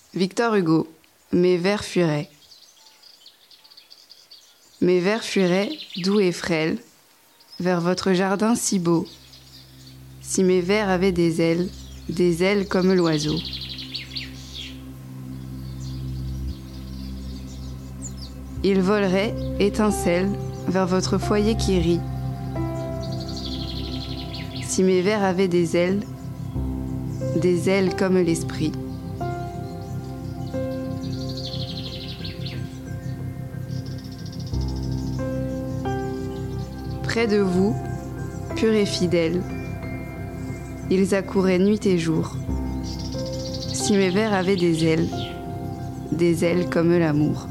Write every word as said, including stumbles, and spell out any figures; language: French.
Victor Hugo, mes vers fuiraient. Mes vers fuiraient, doux et frêles, vers votre jardin si beau. Si mes vers avaient des ailes, des ailes comme l'oiseau. Ils voleraient, étincelles, vers votre foyer qui rit. Si mes vers avaient des ailes, des ailes comme l'esprit. Près de vous, purs et fidèles, ils accouraient nuit et jour. Si mes vers avaient des ailes, des ailes comme l'amour.